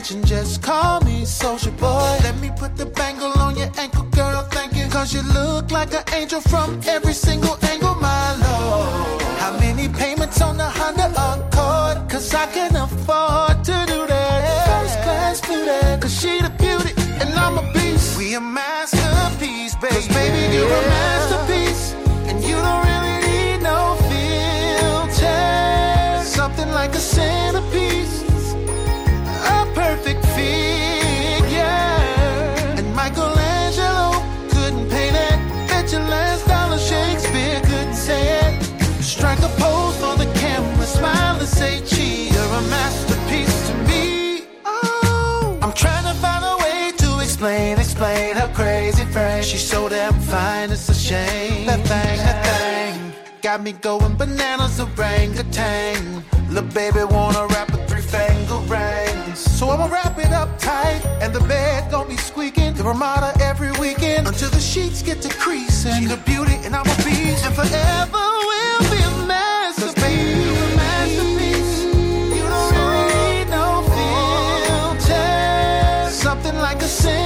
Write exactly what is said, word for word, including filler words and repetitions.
attention, just call me Soulja Boy. Let me put the bangle on your ankle, girl, thank you. Cause you look like an angel from every single angle, my lord. How many payments on the Honda Accord? Cause I can afford to do that. First class flew there, cause she the beauty and I'm a beast. We a masterpiece, baby. Cause baby, you're a masterpiece. And you don't really need no filter. Something like a centerpiece, a perfect figure. And Michelangelo couldn't paint it. Bet your last dollar Shakespeare couldn't say it. Strike a pose for the camera, smile and say cheese. You're a masterpiece to me. Oh, I'm trying to find a way to explain, explain her crazy frame. She's so damn fine, it's a shame. That thing, that thing got me going bananas, orangutan. Lil' baby wanna rap a three-finger ring. So I'ma wrap it up tight, and the bed gon' be squeaking. The Ramada every weekend, until the sheets get to creasing. She the beauty and I'm a beast, and forever we'll be a masterpiece. 'Cause baby, you a masterpiece. You don't really need no filter. Something like a sin.